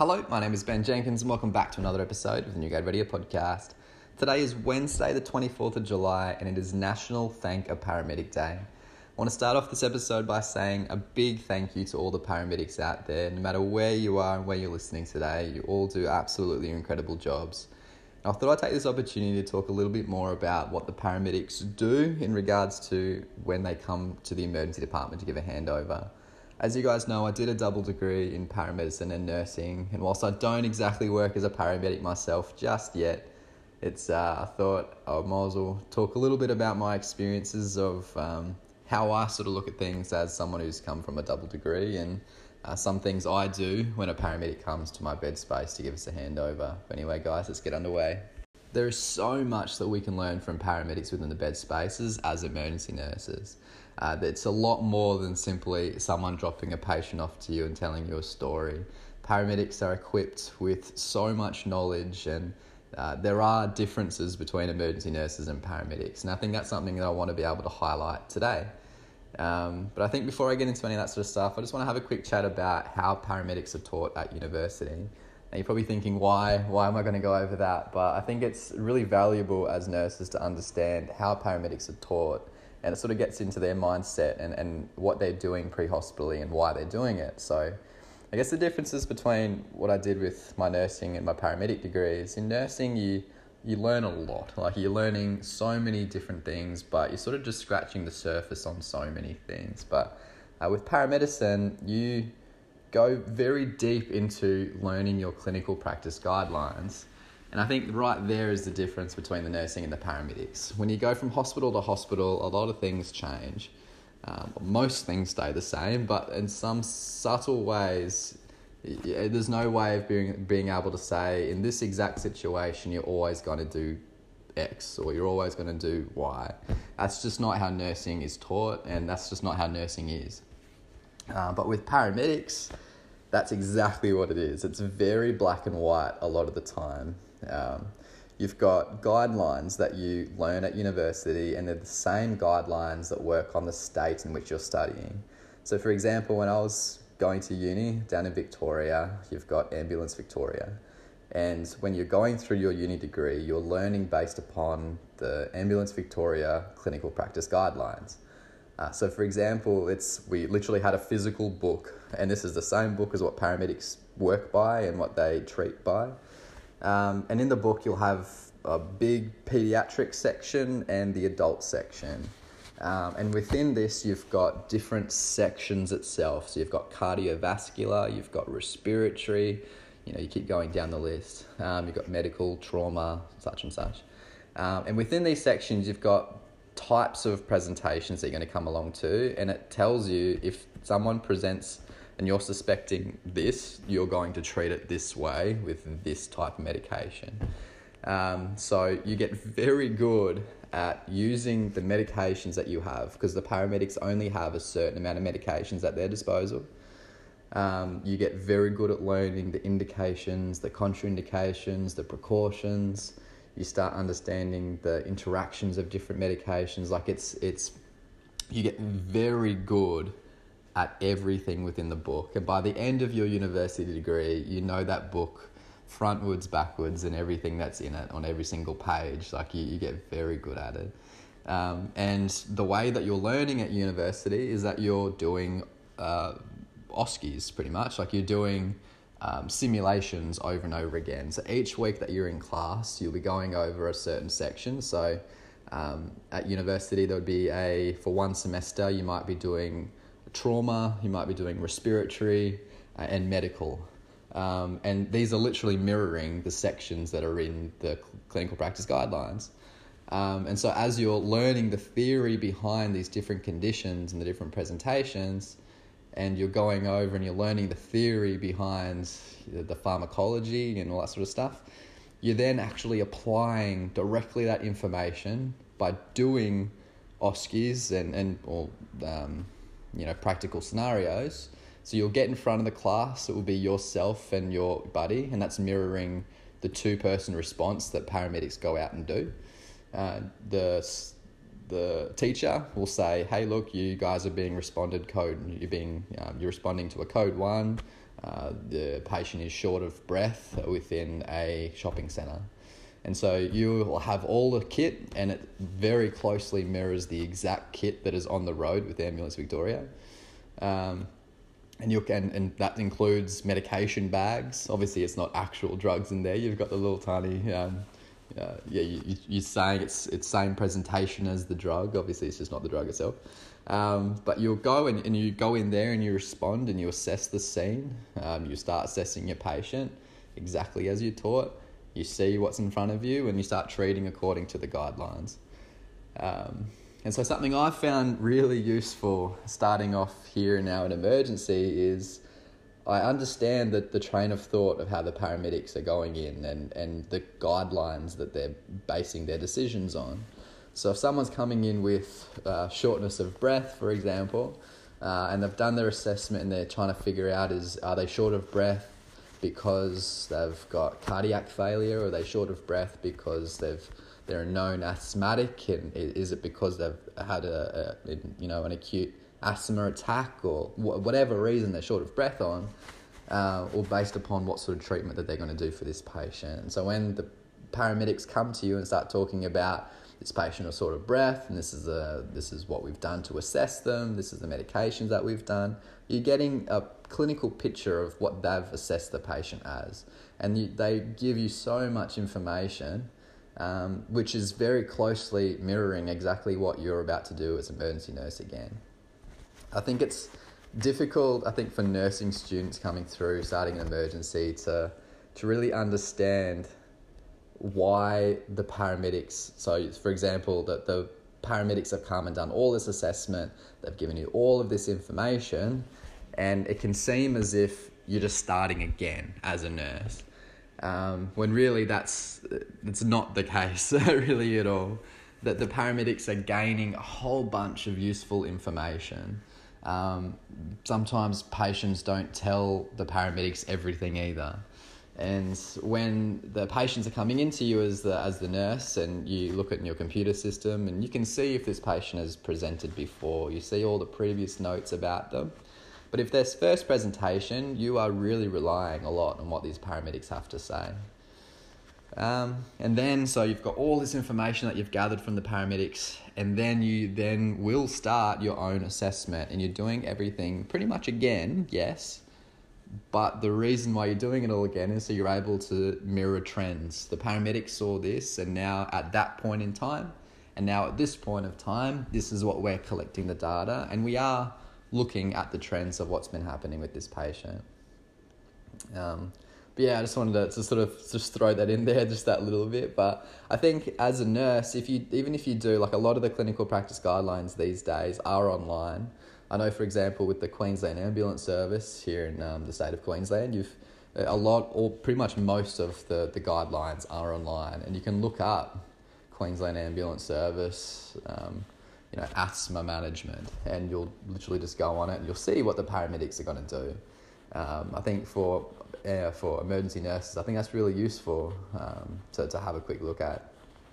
Hello, my name is Ben Jenkins and welcome back to another episode of the New Grade Radio podcast. Today is Wednesday the 24th of July and it is National Thank a Paramedic Day. I want to start off this episode by saying a big thank you to all the paramedics out there. No matter where you are and where you're listening today, you all do absolutely incredible jobs. I thought I'd take this opportunity to talk a little bit more about what the paramedics do in regards to when they come to the emergency department to give a handover. As you guys know, I did a double degree in paramedicine and nursing, and whilst I don't exactly work as a paramedic myself just yet, I thought I might as well talk a little bit about my experiences of how I sort of look at things as someone who's come from a double degree and some things I do when a paramedic comes to my bed space to give us a handover. But anyway, guys, let's get underway. There is so much that we can learn from paramedics within the bed spaces as emergency nurses. It's a lot more than simply someone dropping a patient off to you and telling you a story. Paramedics are equipped with so much knowledge and there are differences between emergency nurses and paramedics. And I think that's something that I want to be able to highlight today. But I think before I get into any of that sort of stuff, I just want to have a quick chat about how paramedics are taught at university. Now you're probably thinking, why am I going to go over that? But I think it's really valuable as nurses to understand how paramedics are taught, and it sort of gets into their mindset and what they're doing pre-hospitally and why they're doing it. So I guess the differences between what I did with my nursing and my paramedic degrees, in nursing you learn a lot. Like, you're learning so many different things, but you're sort of just scratching the surface on so many things. But with paramedicine, you go very deep into learning your clinical practice guidelines. And I think right there is the difference between the nursing and the paramedics. When you go from hospital to hospital, a lot of things change. Most things stay the same, but in some subtle ways, there's no way of being able to say, in this exact situation, you're always going to do X or you're always going to do Y. That's just not how nursing is taught, and that's just not how nursing is. But with paramedics, that's exactly what it is. It's very black and white a lot of the time. You've got guidelines that you learn at university, and they're the same guidelines that work on the state in which you're studying. So for example, when I was going to uni down in Victoria, you've got Ambulance Victoria. And when you're going through your uni degree, you're learning based upon the Ambulance Victoria clinical practice guidelines. So for example, we literally had a physical book, and this is the same book as what paramedics work by and what they treat by. And in the book, you'll have a big pediatric section and the adult section. And within this, you've got different sections itself. So you've got cardiovascular, you've got respiratory, you keep going down the list. You've got medical, trauma, such and such. And within these sections, you've got types of presentations that you're going to come along to, and it tells you if someone presents and you're suspecting this, you're going to treat it this way with this type of medication. So you get very good at using the medications that you have, because the paramedics only have a certain amount of medications at their disposal. You get very good at learning the indications, the contraindications, the precautions. You start understanding the interactions of different medications. Like you get very good at everything within the book. And by the end of your university degree, you know that book frontwards, backwards, and everything that's in it on every single page. Like you get very good at it. And the way that you're learning at university is that you're doing OSCEs pretty much. Like you're doing simulations over and over again. So each week that you're in class, you'll be going over a certain section. So at university, there would be for one semester, you might be doing trauma, you might be doing respiratory and medical. And these are literally mirroring the sections that are in the clinical practice guidelines. And so as you're learning the theory behind these different conditions and the different presentations, and you're going over and you're learning the theory behind the pharmacology and all that sort of stuff, you're then actually applying directly that information by doing OSCEs or practical scenarios. So you'll get in front of the class, it will be yourself and your buddy, and that's mirroring the two-person response that paramedics go out and do. The teacher will say, hey, look, you guys are being responded code. You're responding to a code 1. the patient is short of breath within a shopping centre. And so you will have all the kit, and it very closely mirrors the exact kit that is on the road with Ambulance Victoria. And that includes medication bags. Obviously, it's not actual drugs in there. You've got the little tiny, you're saying it's same presentation as the drug. Obviously, it's just not the drug itself. But you'll go and you go in there and you respond and you assess the scene. You start assessing your patient exactly as you're taught. You see what's in front of you and you start treating according to the guidelines. And so something I found really useful starting off here now in emergency is I understand that the train of thought of how the paramedics are going in and the guidelines that they're basing their decisions on. So if someone's coming in with shortness of breath, for example, and they've done their assessment and they're trying to figure out are they short of breath because they've got cardiac failure, or are they short of breath because they're a known asthmatic, and is it because they've had an acute asthma attack, or whatever reason they're short of breath on, or based upon what sort of treatment that they're going to do for this patient. And so when the paramedics come to you and start talking about this patient is short of breath, and this is what we've done to assess them, this is the medications that we've done, you're getting a clinical picture of what they've assessed the patient as. And they give you so much information, which is very closely mirroring exactly what you're about to do as an emergency nurse again. I think it's difficult, for nursing students coming through, starting an emergency, to really understand why the paramedics, so for example, that the paramedics have come and done all this assessment, they've given you all of this information, and it can seem as if you're just starting again as a nurse. When really that's not the case really at all. That the paramedics are gaining a whole bunch of useful information. Sometimes patients don't tell the paramedics everything either. And when the patients are coming into you as the nurse, and you look at your computer system and you can see if this patient has presented before, you see all the previous notes about them. But if there's first presentation, you are really relying a lot on what these paramedics have to say. And then, so you've got all this information that you've gathered from the paramedics, and then you will start your own assessment, and you're doing everything pretty much again, yes. But the reason why you're doing it all again is so you're able to mirror trends. The paramedics saw this, and now at that point in time, and now at this point of time, this is what we're collecting the data, and we are looking at the trends of what's been happening with this patient. But yeah, I just wanted to sort of just throw that in there, just that little bit. But I think as a nurse, even if you do, like a lot of the clinical practice guidelines these days are online. I know, for example, with the Queensland Ambulance Service here in the state of Queensland, pretty much most of the guidelines are online, and you can look up Queensland Ambulance Service, asthma management, and you'll literally just go on it and you'll see what the paramedics are going to do. I think for emergency nurses, I think that's really useful to have a quick look at.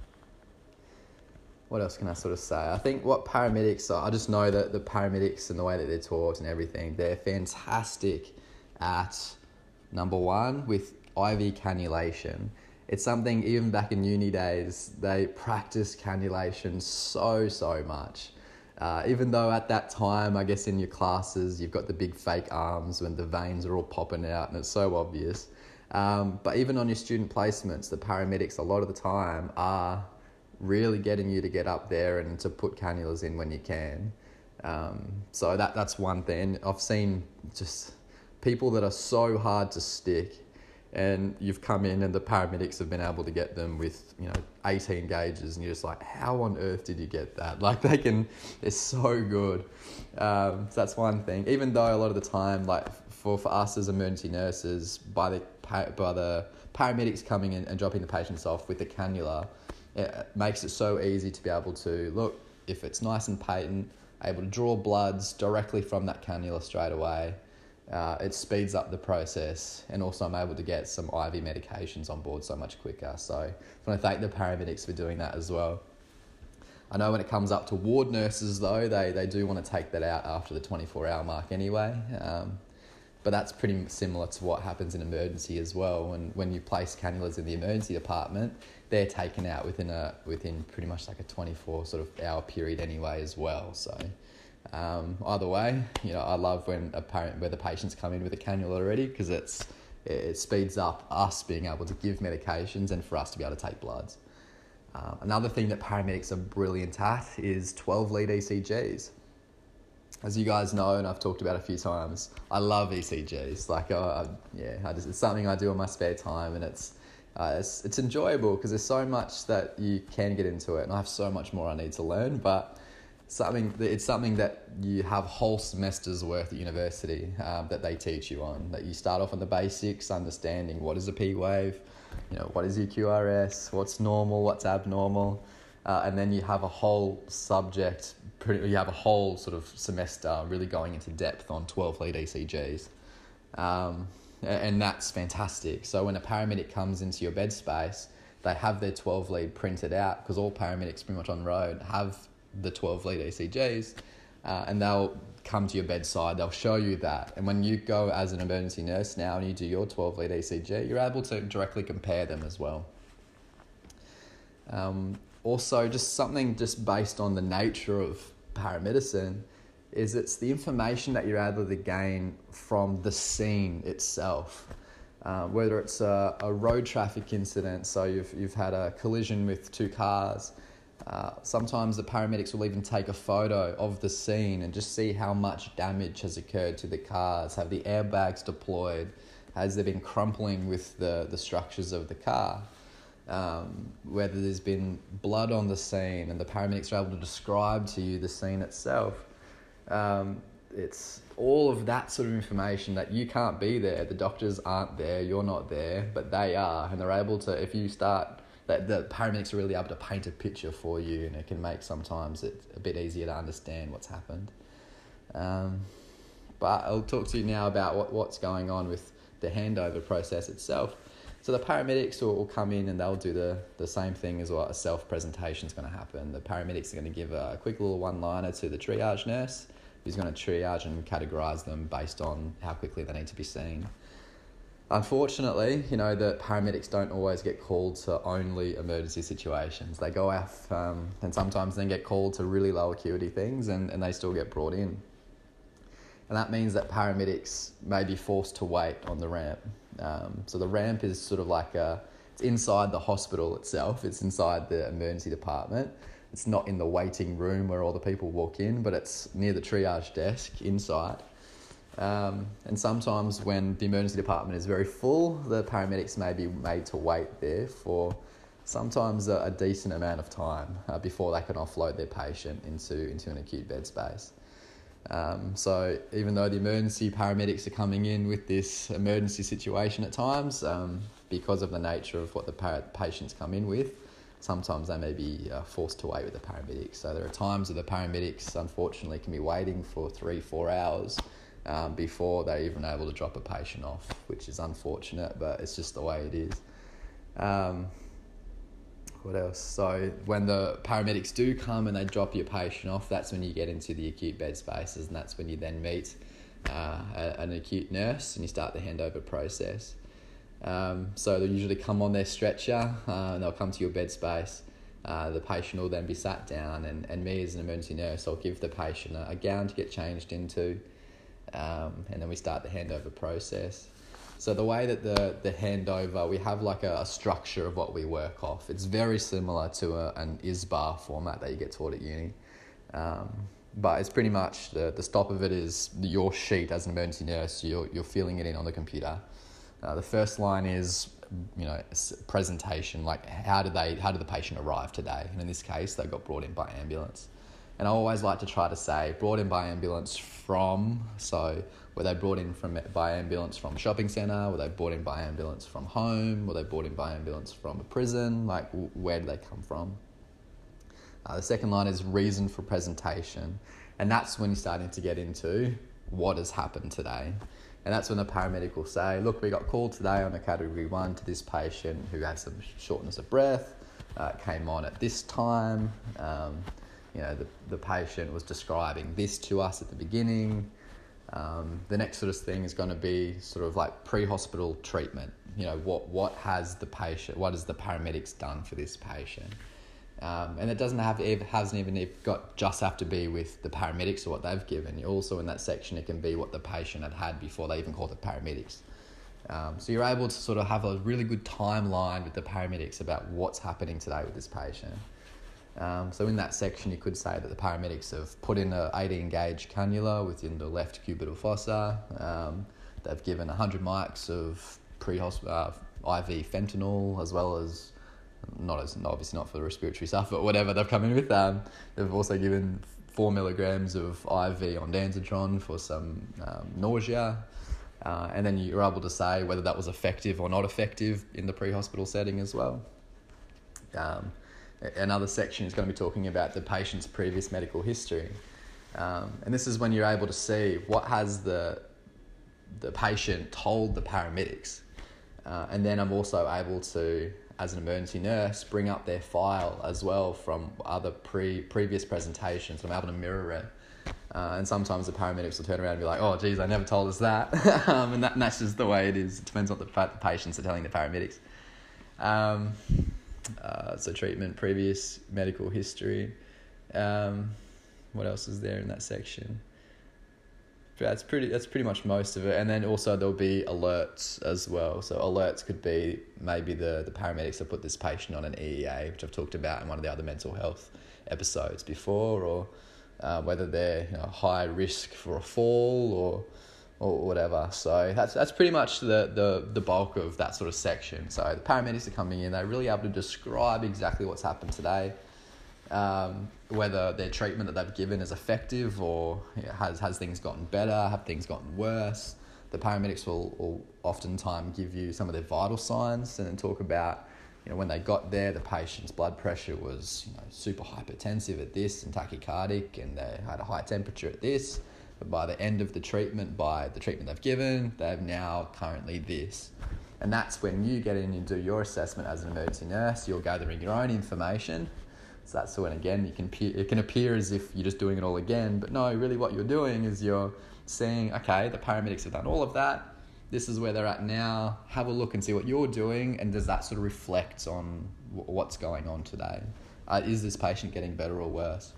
What else can I sort of say? I think what paramedics are, I just know that the paramedics and the way that they're taught and everything, they're fantastic at, number one, with IV cannulation. It's something, even back in uni days, they practiced cannulation so much. Even though at that time, I guess in your classes, you've got the big fake arms when the veins are all popping out and it's so obvious. But even on your student placements, the paramedics a lot of the time are really getting you to get up there and to put cannulas in when you can. So that's one thing. I've seen just people that are so hard to stick, and you've come in and the paramedics have been able to get them with 18 gauges, and you're just like, how on earth did you get that? Like they're so good. So that's one thing. Even though a lot of the time, like for us as emergency nurses, by the paramedics coming in and dropping the patients off with the cannula, it makes it so easy to be able to look, if it's nice and patent, able to draw bloods directly from that cannula straight away. It speeds up the process, and also I'm able to get some IV medications on board so much quicker. So I want to thank the paramedics for doing that as well. I know when it comes up to ward nurses though, they do want to take that out after the 24-hour mark anyway. But that's pretty similar to what happens in emergency as well. When you place cannulas in the emergency department, they're taken out within pretty much like a 24 sort of hour period anyway as well. So either way, I love when the patients come in with a cannula already, because it speeds up us being able to give medications and for us to be able to take bloods. Another thing that paramedics are brilliant at is 12-lead ECGs. As you guys know, and I've talked about a few times, I love ECGs. It's something I do in my spare time, and it's enjoyable because there's so much that you can get into it, and I have so much more I need to learn. But it's something that you have whole semesters worth at university that they teach you on. That you start off on the basics, understanding what is a P wave, what is your QRS, what's normal, what's abnormal. And then you have a whole subject, you have a whole sort of semester really going into depth on 12-lead ECGs. And that's fantastic. So when a paramedic comes into your bed space, they have their 12-lead printed out, because all paramedics pretty much on the road have the 12-lead ECGs, and they'll come to your bedside, they'll show you that. And when you go as an emergency nurse now and you do your 12-lead ECG, you're able to directly compare them as well. Also, just something just based on the nature of paramedicine is it's the information that you're able to gain from the scene itself. Whether it's a road traffic incident, so you've had a collision with two cars, sometimes the paramedics will even take a photo of the scene and just see how much damage has occurred to the cars. Have the airbags deployed? Has there been crumpling with the structures of the car? Whether there's been blood on the scene, and the paramedics are able to describe to you the scene itself. It's all of that sort of information that you can't be there. The doctors aren't there, you're not there, but they are, and they're able to, the paramedics are really able to paint a picture for you, and it can make sometimes it a bit easier to understand what's happened. But I'll talk to you now about what's going on with the handover process itself. So the paramedics will come in and they'll do the same thing as what a self-presentation is going to happen. The paramedics are going to give a quick little one-liner to the triage nurse, who's going to triage and categorise them based on how quickly they need to be seen. Unfortunately, the paramedics don't always get called to only emergency situations. They go off and sometimes then get called to really low acuity things, and they still get brought in. And that means that paramedics may be forced to wait on the ramp. So the ramp is sort of like it's inside the hospital itself. It's inside the emergency department. It's not in the waiting room where all the people walk in, but it's near the triage desk inside. And sometimes when the emergency department is very full, the paramedics may be made to wait there for sometimes a decent amount of time before they can offload their patient into an acute bed space. So even though the emergency paramedics are coming in with this emergency situation at times, because of the nature of what the patients come in with, sometimes they may be forced to wait with the paramedics. So there are times that the paramedics, unfortunately, can be waiting for 3-4 hours before they're even able to drop a patient off, which is unfortunate, but it's just the way it is. What else? So when the paramedics do come and they drop your patient off, that's when you get into the acute bed spaces, and that's when you then meet an acute nurse and you start the handover process. So they'll usually come on their stretcher and they'll come to your bed space. The patient will then be sat down, and me as an emergency nurse, I'll give the patient a gown to get changed into, and then we start the handover process. So the way that the handover, we have like a structure of what we work off. It's very similar to an ISBAR format that you get taught at uni. But it's pretty much, the stop of it is your sheet as an emergency nurse, you're filling it in on the computer. The first line is, presentation, like how did the patient arrive today? And in this case, they got brought in by ambulance. And I always like to try to say brought in by ambulance from, so were they brought in by ambulance from a shopping centre? Were they brought in by ambulance from home? Were they brought in by ambulance from a prison? Like, where do they come from? The second line is reason for presentation. And that's when you're starting to get into what has happened today. And that's when the paramedic will say, look, we got called today on a category 1 to this patient who had some shortness of breath, came on at this time. The patient was describing this to us at the beginning. The next sort of thing is going to be sort of like pre-hospital treatment. What has the paramedics done for this patient? And it hasn't even have to be with the paramedics or what they've given. Also in that section, it can be what the patient had before they even called the paramedics. So you're able to sort of have a really good timeline with the paramedics about what's happening today with this patient. So in that section, you could say that the paramedics have put in a 18 gauge cannula within the left cubital fossa. They've given 100 mics of IV fentanyl, as well as obviously not for the respiratory stuff, but whatever they've come in with. They've also given 4 milligrams of IV ondansetron for some nausea. And then you're able to say whether that was effective or not effective in the pre-hospital setting as well. Another section is going to be talking about the patient's previous medical history. And this is when you're able to see what has the patient told the paramedics. And then I'm also able to, as an emergency nurse, bring up their file as well from other previous presentations. I'm able to mirror it. And sometimes the paramedics will turn around and be like, "Oh, geez, they never told us that." And that's just the way it is. It depends on what the patients are telling the paramedics. So treatment, previous medical history. What else is there in that section? That's pretty much most of it. And then also there'll be alerts as well. So alerts could be maybe the paramedics have put this patient on an EEA, which I've talked about in one of the other mental health episodes before, or whether they're high risk for a fall or whatever. So that's pretty much the bulk of that sort of section. So the paramedics are coming in, they're really able to describe exactly what's happened today, whether their treatment that they've given is effective or has things gotten better, have things gotten worse. The paramedics will oftentimes give you some of their vital signs and then talk about when they got there, the patient's blood pressure was super hypertensive at this and tachycardic, and they had a high temperature at this. But by the end of the treatment, by the treatment they've given, they've now currently this. And that's when you get in and do your assessment as an emergency nurse. You're gathering your own information. So that's when, again, it can appear as if you're just doing it all again. But no, really what you're doing is you're saying, okay, the paramedics have done all of that. This is where they're at now. Have a look and see what you're doing, and does that sort of reflect on what's going on today? Is this patient getting better or worse?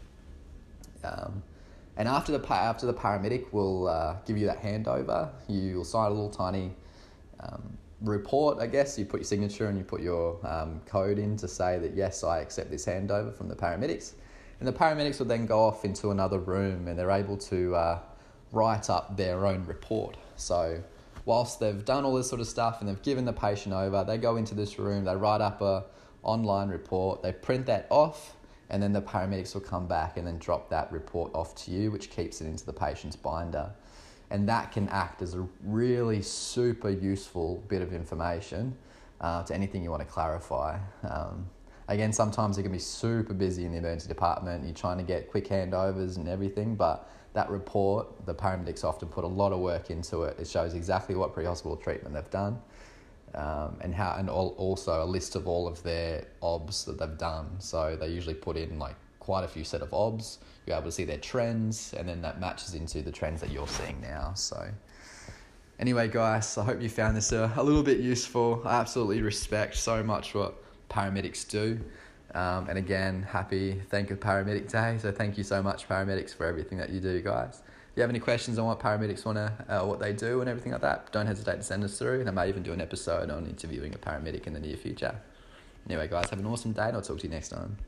And after the paramedic will give you that handover, you'll sign a little tiny report, I guess. You put your signature and you put your code in to say that, yes, I accept this handover from the paramedics. And the paramedics will then go off into another room and they're able to write up their own report. So whilst they've done all this sort of stuff and they've given the patient over, they go into this room, they write up a online report, they print that off, and then the paramedics will come back and then drop that report off to you, which keeps it into the patient's binder. And that can act as a really super useful bit of information to anything you want to clarify. Again, sometimes it can be super busy in the emergency department. You're trying to get quick handovers and everything, but that report, the paramedics often put a lot of work into it. It shows exactly what pre-hospital treatment they've done, and also a list of all of their OBS that they've done. So they usually put in quite a few set of OBS. You're able to see their trends, and then that matches into the trends that you're seeing now. So anyway, guys, I hope you found this a little bit useful. I absolutely respect so much what paramedics do. And again, thank you Paramedic Day. So thank you so much, paramedics, for everything that you do, guys. If you have any questions on what paramedics what they do and everything like that, don't hesitate to send us through. And I may even do an episode on interviewing a paramedic in the near future. Anyway, guys, have an awesome day and I'll talk to you next time.